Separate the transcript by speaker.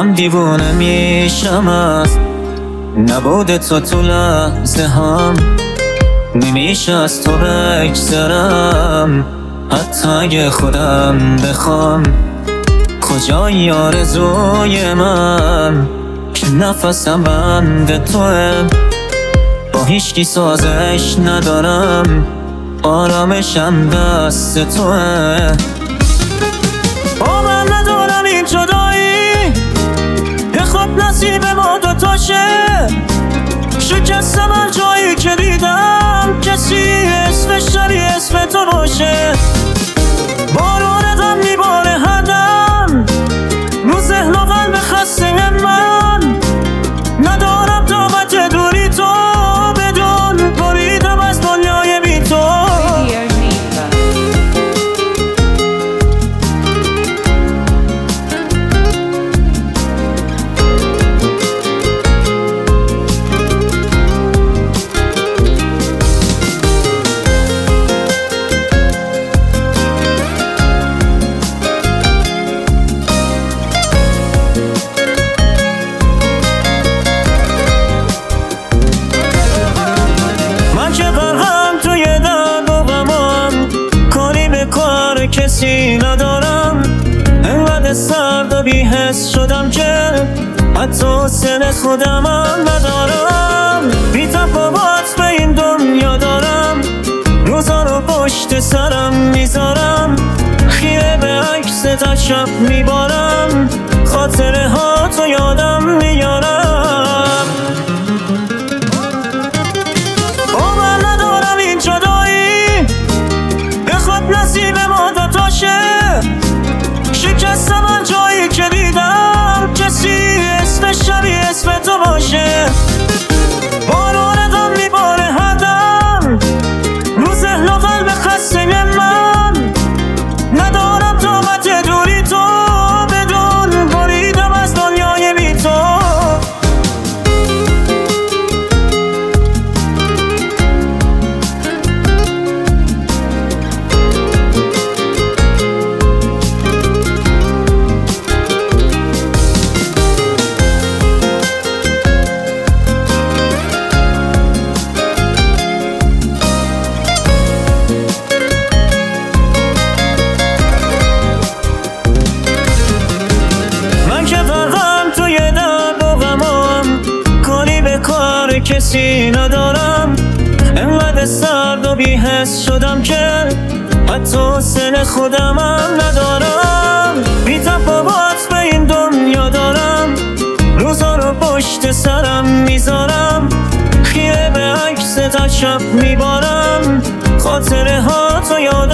Speaker 1: من دیوونه میشم از نبود تو لحظه هم. نمیشه از تو بگذرم حتی اگه خودم بخوام. کجایی آرزوی من که نفسم بند توه. با هیچکی سازش ندارم، آرامشم دست توه. با من ندارم این جدایی، یه خود نصیب ما دوتاشه. شکستم هر جایی که دیدم کسی اسمش شبیه اسم تو باشه. بارونتم میباره هر دم رو ذهن و قلب خسته من. ندارم طاقت دوری تو، بدون بریدم از دنیای بی تو. کسی ندارم، انقدر سرد و بی‌حس شدم که حتی سن خودم هم ندارم. بی تفاوت به این دنیا دارم، روزا رو پشت سرم میذارم. خیره به عکس تا شب میبارم، خاطره ها تو یادم میارم. با من ندارم این جدایی، به خود نصیب ما دوتاشه. شکستم هر جایی که دیدم کسی اسمش شبیه اسم تو باشه. بارونتم میباره هر دم رو ذهن و قلب خسته من. ندارم طاقت دوری تو، بدون بریدم از دنیای بی تو. کسی ندارم، انقدر سرد و بی‌حس شدم که حتی سن خودم هم ندارم. بی تفاوت به این دنیا دارم، روزا رو پشت سرم میذارم. خیره به عکس تا شب میبارم، خاطره ها تو یاد